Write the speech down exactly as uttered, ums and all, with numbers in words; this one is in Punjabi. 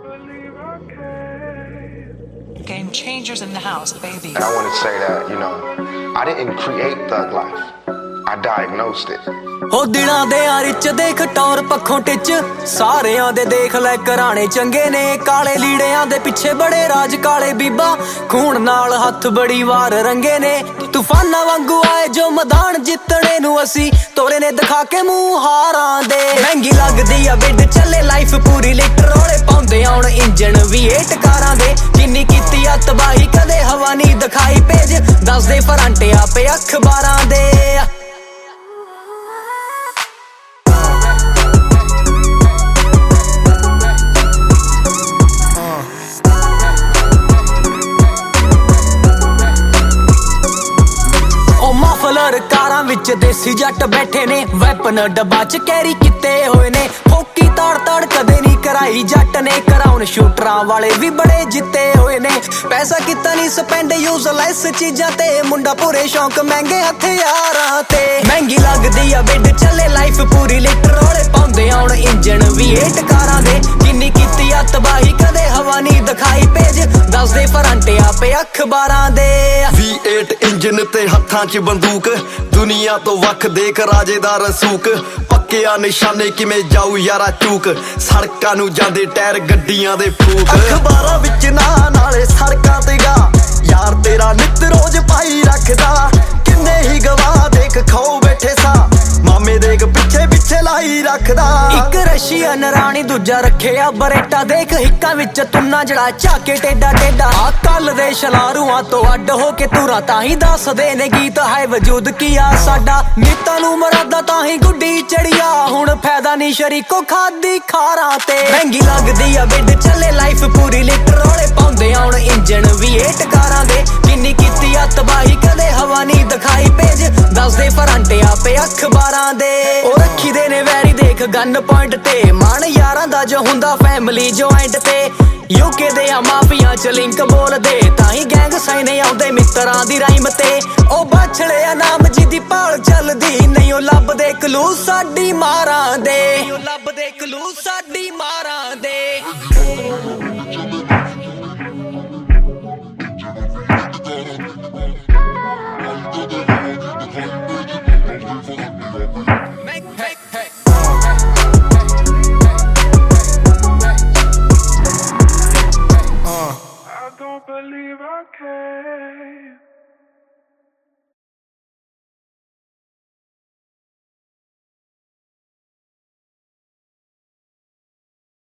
Game changers in the house, baby. And I want to say that, you know, I didn't create thug life. I diagnosed it. ਹੋ ਦਿਲਾਂ ਦੇ ਆਰਿਚ ਦੇਖ ਟੌਰ ਪੱਖੋਂ ਟਿੱਚ ਸਾਰਿਆਂ ਦੇ ਦੇਖ ਲੈ ਘਰਾਣੇ ਚੰਗੇ ਨੇ ਕਾਲੇ ਲੀੜਿਆਂ ਦੇ ਪਿੱਛੇ ਬੜੇ ਰਾਜ ਕਾਲੇ ਬੀਬਾ ਖੂਨ ਨਾਲ ਹੱਥ ਬੜੀ ਵਾਰ ਰੰਗੇ ਨੇ ਤੂਫਾਨਾਂ ਵਾਂਗੂ ਆਏ ਜੋ ਮੈਦਾਨ ਜਿੱਤਣੇ ਨੂੰ ਅਸੀਂ ਤੋਰੇ ਨੇ ਦਿਖਾ ਕੇ ਮੂੰਹ ਹਾਰਾਂ ਦੇ ਮਹਿੰਗੀ ਲੱਗਦੀ ਆ ਬਿੱਡ ਚੱਲੇ ਲਾਈਫ ਪੂਰੀ ਲੀਟਰ ਰੋਲੇ ਪਾਉਂਦੇ ਆਉਣ ਇੰਜਣ ਵੀ ਏਟ ਕਾਰਾਂ ਦੇ ਜਿੰਨੀ ਕੀਤੀ ਆ ਤਬਾਹੀ ਕਦੇ ਹਵਾ ਨਹੀਂ ਦਿਖਾਈ ਪੇਜ ਦੱਸਦੇ ਫਰੰਟੇ ਆਪੇ ਅਖਬਾਰਾਂ ਦੇ ਮਫਲਰ ਕਾਰਾਂ ਵਿੱਚ ਦੇਸੀ ਜੱਟ ਬੈਠੇ ਨੇ ਵੈਪਨ ਡੱਬਾ ਚ ਕੈਰੀ ਕੀਤੇ ਹੋਏ ਨੇ ਫੋਕੀ ਤਾੜ ਤਾੜ ਕਦੇ ਨਹੀਂ ਕਰਾਈ ਜੱਟ ਨੇ ਕਰਾਉਣ ਸ਼ੂਟਰਾਂ ਵਾਲੇ ਵੀ ਬੜੇ ਜਿੱਤੇ ਹੋਏ ਨੇ ਪੈਸਾ ਕੀਤਾ ਨਹੀਂ ਸਪੈਂਡ ਯੂਜ਼ਲੈਸ ਚੀਜ਼ਾਂ ਤੇ ਮੁੰਡਾ ਪੂਰੇ ਸ਼ੌਂਕ ਮਹਿੰਗੇ ਹਥਿਆਰਾਂ ਤੇ ਮਹਿੰਗੀ ਲੱਗਦੀ ਆ ਬਿੱਡ ਚੱਲੇ ਲਾਈਫ ਪੂਰੀ ਲੀਟਰ ਰੋਲੇ ਪਾਉਂਦੇ ਆਉਣ ਇੰਜਣ ਵੀ ਏਟ ਕਾਰਾਂ ਦੇ ਜਿੰਨੀ ਕੀਤੀ ਆ ਤਬਾਹੀ ਕਦੇ ਹਵਾ ਨਹੀਂ ਦਿਖਾਈ ਪੇਜ ਦੱਸਦੇ ਫਰੰਟੇ ਆਪੇ ਅਖਬਾਰਾਂ ਦੇ ਵੀ ਏਟ ਇੰਜਨ ਤੇ ਹੱਥਾਂ 'ਚ ਬੰਦੂਕ ਦੁਨੀਆ ਤੋਂ ਵੱਖ ਦੇਖ ਰਾਜੇ ਦਾ ਰਸੂਕ ਪੱਕਿਆ ਨਿਸ਼ਾਨੇ ਕਿਵੇਂ ਜਾਊ ਯਾਰਾ ਚੂਕ ਸੜਕਾਂ ਨੂੰ ਜਾਂਦੇ ਟਾਇਰ ਗੱਡੀਆਂ ਦੇ ਫੂਕ ਅਖਬਾਰਾਂ ਵਿੱਚ ਨਾਂ ਨਾਲੇ ਸੜਕਾਂ ਤੇ ਗਾ ਯਾਰ ਤੇਰਾ ਨਿੱਤ ਰੋਜ਼ ਪਾਈ ਰੱਖਦਾ ਕਿੰਨੇ ਹੀ ਗਵਾਹ ਦੇਖ ਖਾਓ ਬੈਠੇ ਸਾ ਮਾਮੇ ਦੇਖ ਪਿੱਛੇ ਪਿੱਛੇ ਲਾਈ ਰੱਖਦਾ ਇੱਕ ਰਸ਼ੀਅਨ ਰਾਣੀ ਦੂਜਾ ਰੱਖਿਆ ਬਰੇਟਾ ਦੇਖ ਹਿੱਕਾਂ ਵਿੱਚ ਤੁੰਨਾ ਜੜਾ ਝਾਕੇ ਟੇਡਾ ਟੇਡਾ ਆ ਕੱਲ ਦੇ ਸ਼ਲਾਰੂਆਂ ਤੋਂ ਅੱਡ ਹੋ ਕੇ ਤੁਰਾ ਤਾਂ ਹੀ ਦੱਸਦੇ ਨੇ ਗੀਤ ਹੈ ਵਜੂਦ ਕੀ ਆ ਸਾਡਾ ਨੀਤਾਂ ਨੂੰ ਮਰਾਦਾ ਤਾਂ ਹੀ ਗੁੱਡੀ ਚੜੀਆ ਹੁਣ ਫਾਇਦਾ ਨਹੀਂ ਸ਼ਰੀਕੋ ਖਾਦੀ ਖਾਰਾਂ ਤੇ ਮਹਿੰਗੀ ਲੱਗਦੀ ਆ ਬਿੱਡ ਚੱਲੇ ਲਾਈਫ ਪੂਰੀ ਲੀਟਰ ਰੋਲੇ ਪਾਉਂਦੇ ਆਉਣ ਇੰਜਣ ਵੀ ਏਟ ਕਾਰਾਂ ਦੇ ਕਿੰਨੀ ਕੀਤੀ ਆ ਤਬਾਹੀ ਕਦੇ ਹਵਾ ਨਹੀਂ ਦਿਖਾਈ ਪੇਜ ਦੱਸਦੇ ਫਰੰਟੇ ਆਪੇ ਅਖਬਾਰਾਂ ਦੇ ਉਹ ਰੱਖੀ ਦੇ ਨੇ ਵੈਰੀ ਦੇਖ ਗਨ ਪੁਆਇੰਟ ਤੇ ਮਨ ਯਾਰਾਂ ਦਾ ਜੋ ਹੁੰਦਾ ਫੈਮਿਲੀ ਜੁਆਇੰਟ ਤੇ ਯੂਕੇ ਦੇ ਆ ਮਾਫੀਆਂ ਚ ਲਿੰਕ ਬੋਲਦੇ ਤਾਂ ਹੀ ਗੈਂਗ ਸਾਈਨੇ ਆਉਂਦੇ ਮਿੱਤਰਾਂ ਦੀ ਰਾਈਮ ਤੇ ਉਹ ਬਾਛੜੇ ਆ ਨਾਮ ਜਿਹਦੀ ਭਾਲ ਚੱਲਦੀ ਨਹੀਂ ਉਹ ਲੱਭਦੇ ਕਲੂ ਸਾਡੀ ਮਾਰਾਂ ਦੇ ਉਹ ਲੱਭਦੇ ਕਲੂ ਸਾਡੀ ਮਾਰਾਂ ਦੇ Thank you.